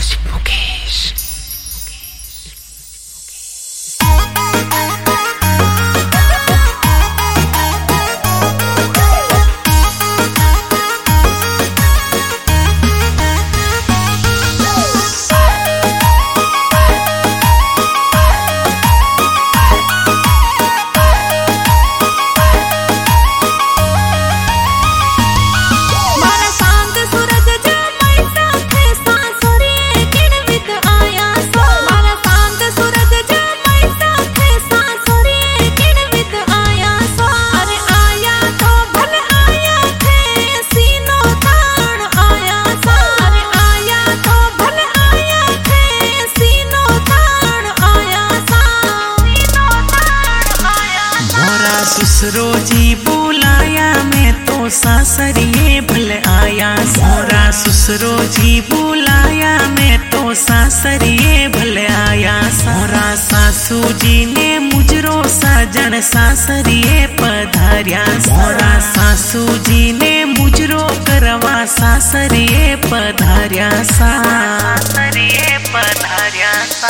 ससुरो जी बुलाया मैं तो सासरिये भल आया। मोरा ससुरो जी बुलाया मैं तो सासरिये भल आया। मोरा सासू जी ने मुजरो साजन सासरिये पधार्या। मोरा सासू जी ने मुजरो करवा सासरिये पधार्या। सासरिये पधार्या।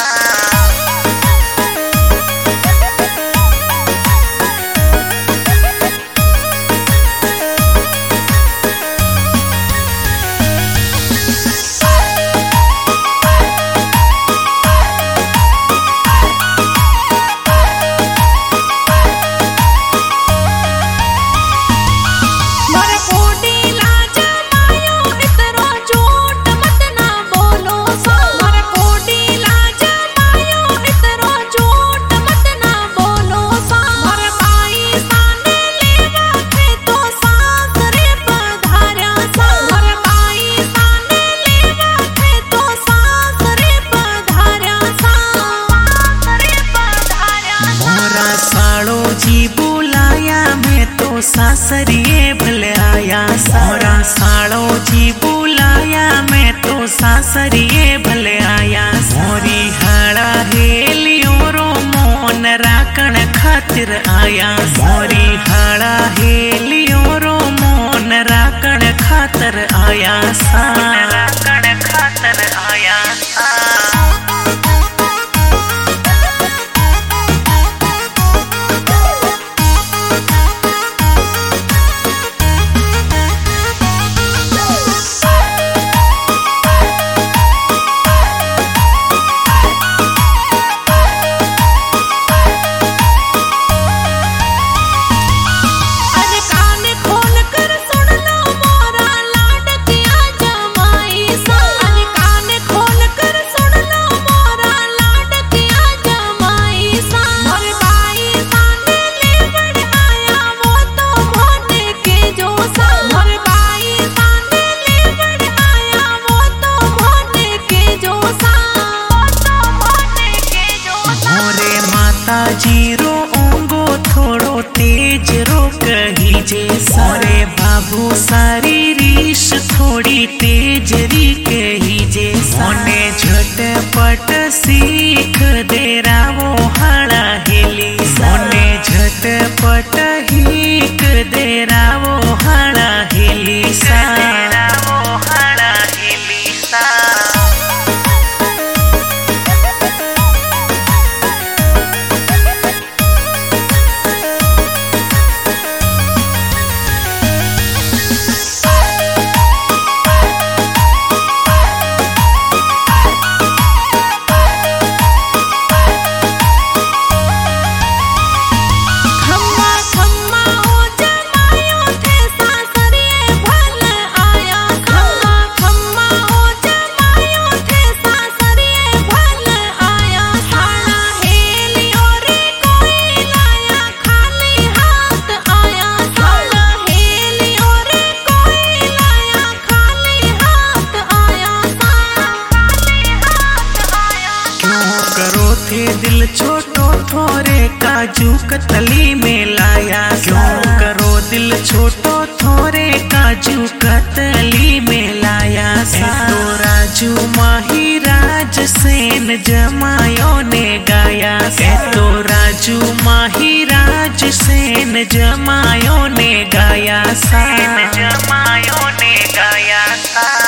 जी बुलाया मैं तो सासरिये भल आया। मोरा साड़ो जी बुलाया मैं तो सासरिये भल आया। मोरी हाड़ा हेलियो रो मोन राखण खातिर आया। मोरी हाड़ा हेलियो रो मोन राखण खातिर आया। राखण खातिर आया। जीरो ओंगो थोड़ो तेज रो कहीजे। सारे बाबू सारी रीश थोड़ी तेज री कहीजे। सोने झटपट सीख दे रावो हाड़ा हेली। सोने झटपट हीक दे रावो हाड़ा हेली। रावो हाड़ा हेली। दिल छोटो थोरे काजू कतली में लाया। क्यों करो दिल छोटो थोरे काजू कतली में लाया। तो राजू माही राज सेन जमायो ने गाया। तो राजू माही राज सेन जमायो ने गाया। जमायो ने गाया।